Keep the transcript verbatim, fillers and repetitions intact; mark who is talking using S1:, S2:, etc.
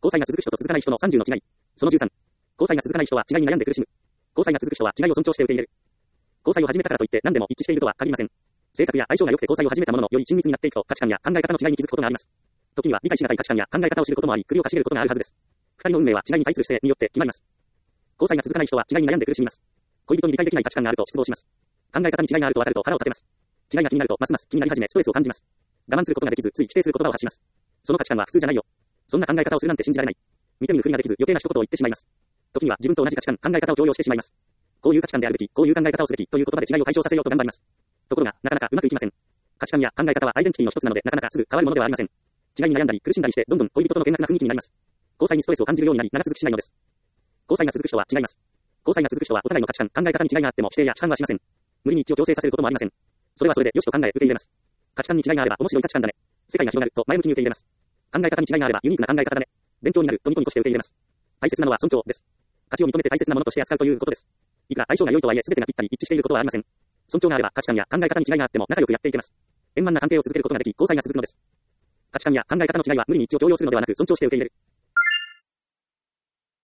S1: 交際が続く人と続かない人のさんじゅうの違い。そのじゅうさん。交際が続かない人は違いに悩んで苦しむ。交際が続く人は違いを尊重して受け入れる。交際を始めたからといって何でも一致しているとは限りません。性格や相性が良くて交際を始めたもののより親密になっていくと価値観や考え方の違いに気づくことがあります。時には理解しがたい価値観や考え方を知ることもあり、首をかしげることがあるはずです。二人の運命は違いに対する姿勢によって決まります。交際が続かない人は違いに悩んで苦しみます。恋人に理解できない価値観があると失望します。考え方に違いがあると分かると腹を立てます。違いが気になるとますます気になり始めストレスを感じます。我慢することができずつい否定する言葉を発します。その価値観は普通じゃないよ。そんな考え方をするなんて信じられない。見て見ぬふりができず余計な一言を言ってしまいます。時には自分と同じ価値観、考え方を強要してしまいます。こういう価値観であるべき、こういう考え方をすべきという言葉で違いを解消させようと頑張ります。ところが、なかなかうまくいきません。価値観や考え方はアイデンティティの一つなので、なかなかすぐ変わるものではありません。違いに悩んだり苦しんだりして、どんどん恋人との険悪な雰囲気になります。交際にストレスを感じるようになり、長続きしないのです。交際が続く人は違います。交際が続く人はお互いの価値観、考え方に違いがあっても否定や批判はしません。無理に一致を強制させることもありません。それはそれで良しと考え受け入れます。価値観に違いがあれば面白い価値観だね。世界が広がると前向きに受け入れます。考え方に違いがあればユニークな考え方だね。勉強になるとニコニコして受け入れます。大切なのは尊重です。価値を認めて大切なものとして扱うということです。いくら相性が良いとはいえ全てがぴったり一致していることはありません。尊重があれば価値観や考え方に違いがあっても仲良くやっていけます。円満な関係を続けることができ交際が続くのです。価値観や考え方の違いは無理に一致を強要するのではなく尊重して受け入れる。